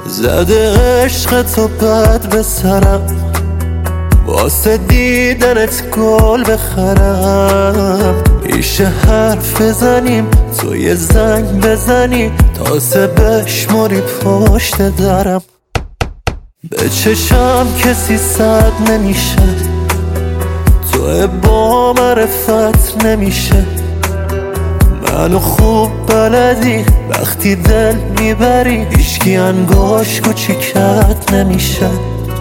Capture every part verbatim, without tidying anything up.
زده عشق تو بد به سرم، واسه دیدنت گل بخرم. میشه حرف بزنیم تو یه زنگ بزنی تا سه بشمری پشت درم. به چشم کسی صد نمیشه، تو با معرفت نمیشه. منو خوب بلدی وقتی دل میبری، هیچکی انگاش کوچیکت نمیشه.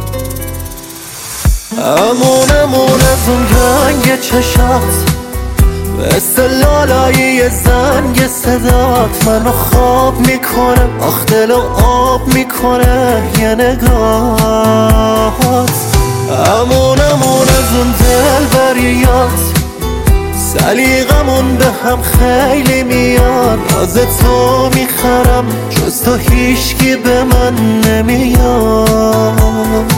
امون امون از اون رنگ چشات، مثل لالایی زنگ صدات منو خواب میکنه، آخ دلو آب میکنه یه نگاهات. امون امون از اون دل بریات، سلیقمون به هم خیلی میاد. از تو میخرم جز تو هیچکی به من نمیاد.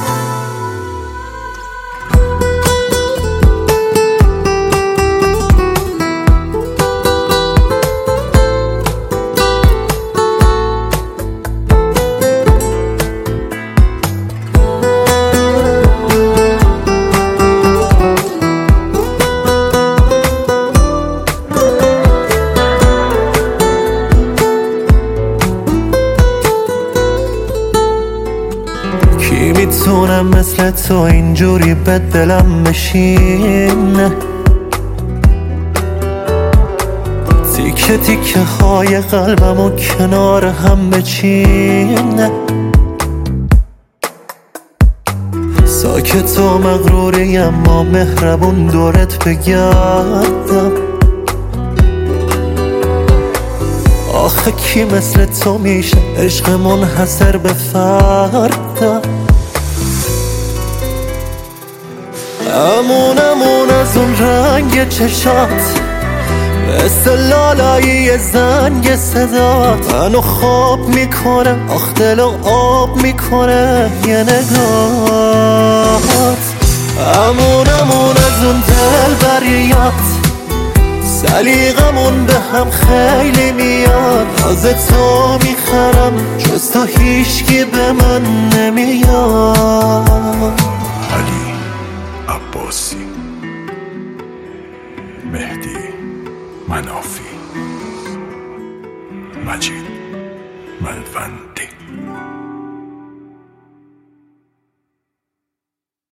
کی میتونه مثل تو اینجوری به دلم بشینه، تیکه تیکه های قلبم و کنار هم بچینه. ساکت و مغروری اما مهربون دورت بگردم. آخه کی مثل تو میشه عشق منحصر به فردم. امون امون از اون رنگ چشات، مثل لالایی زنگ صدات منو خواب میکنه، آخ دلو آب میکنه یه نگاهات. امون امون از اون دل بریات، سلیقمون به هم خیلی میاد. از تو میخرم جز تو هیچکی به من نمیاد. علی عباسی، مهدی منافی، مجید ملون.